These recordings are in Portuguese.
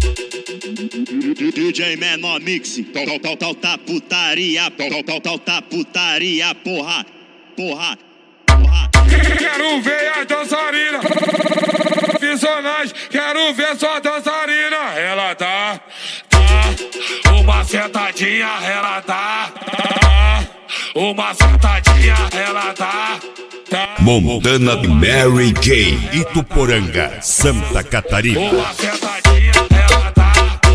DJ Menor Mix, tá putaria, tá putaria, porra. Quero ver as dançarinas profissionais, quero ver sua dançarina. Ela dá uma sentadinha, ela dá uma sentadinha, ela dá. Montana Mary Kay, Ituporanga, Santa Catarina. Uma sentadinha, ela dá.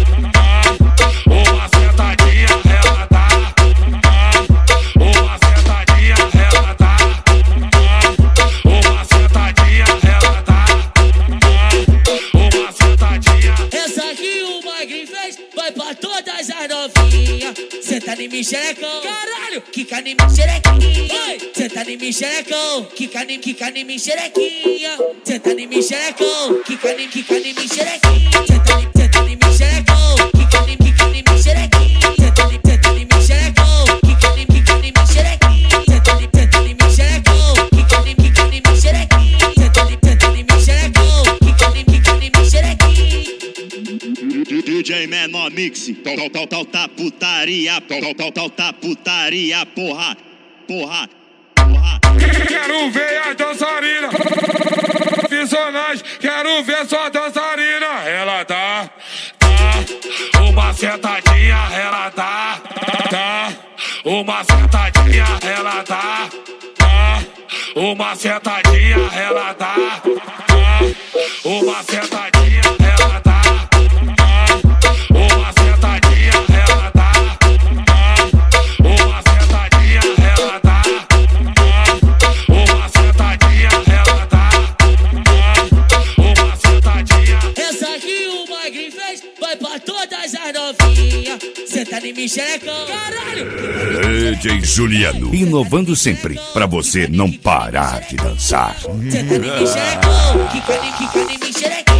Uma sentadinha, ela dá. Uma sentadinha, ela dá. Uma sentadinha, ela dá. Uma sentadinha. Essa aqui o Magrinho fez, vai pra todas as novinhas. Senta em mim, xerecão. Caralho, quica em mim, xerequinha. Senta em mim, xerecão. Quica em mim, xerequinha. Senta em mim, xerecão. Quica em mim, xerequinha. Senta em mim, xerecão. Quica em mim, xerequinha. Senta em mim, xerecão. Quica em mim, xerequinha. Senta em mim, xerecão. Quica em mim, xerequinha. Senta em mim, xerecão. Quica em mim, xerequinha. DJ Menor Mix, tá putaria, tá putaria, porra. Quero ver as dançarinas profissionais, quero ver sua dançarina. Ela dá uma sentadinha, ela dá uma sentadinha, ela dá uma sentadinha, ela dá uma sentadinha, ela dá uma sentadinha, ela dá uma sentadinha, ela dá uma sentadinha, ela dá uma sentadinha. Essa aqui o Magrinho fez, vai pra todas as novinhas. Senta em mim, xerecão. Caralho! DJ Juliano, inovando sempre, pra você não parar de dançar. Senta em mim, xerecão. Quica em mim, xerecão.